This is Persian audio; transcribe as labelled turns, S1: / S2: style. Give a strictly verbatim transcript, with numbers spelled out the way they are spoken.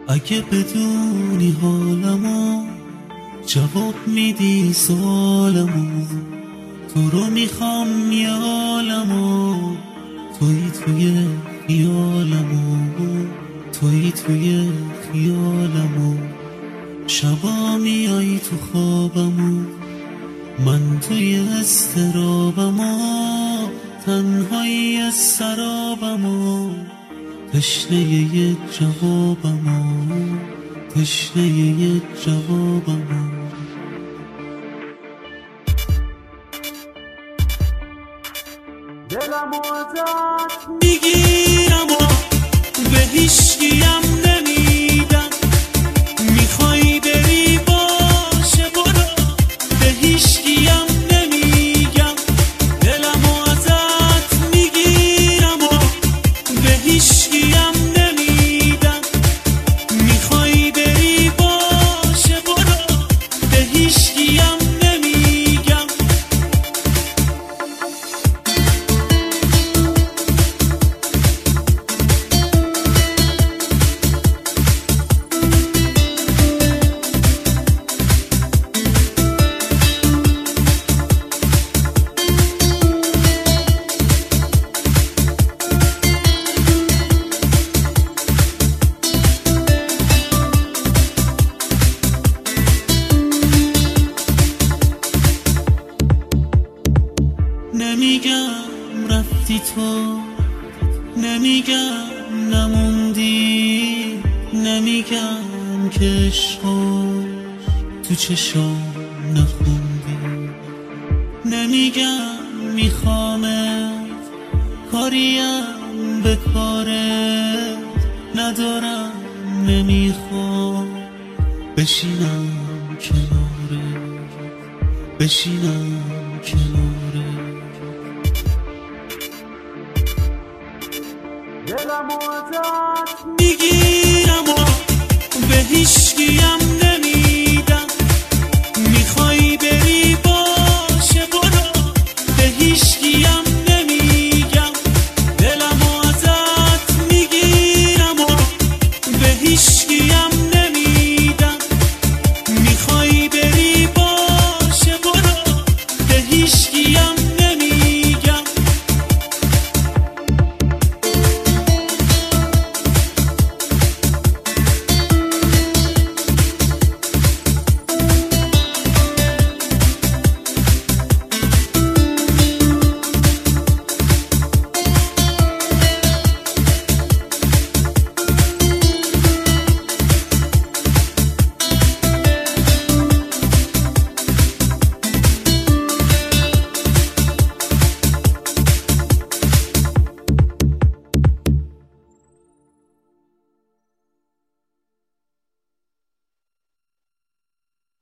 S1: اگه بدونی حالمو جواب میدی سوالمو، تو رو میخوام یالمو، توی توی خیالمو، توی توی خیالمو. شبا میای تو خوابمو، من توی استرابمو، تنهایی سرابمو، تشنه یه جوابمو، تشنه یه جوابمو. دلمو ازت میگیرم و به هیچکیم نمیدم، میخوای بری باشه برو، به هیچکیم نمیگم. دلمو ازت میگیرم و به هیچکیم نمیدم، میخوای بری باشه برو، به هیچکیم نمیگم. نمیگم رفتی تو، نمیگم نموندی، نمیگم که عشقو تو چشام نخوندی، نمیگم میخوامت کاریم به کارت ندارم، نمیخوام بشینم کنارت، بشینم کنارت. دلمو ازت میگیرم و به هیچکیم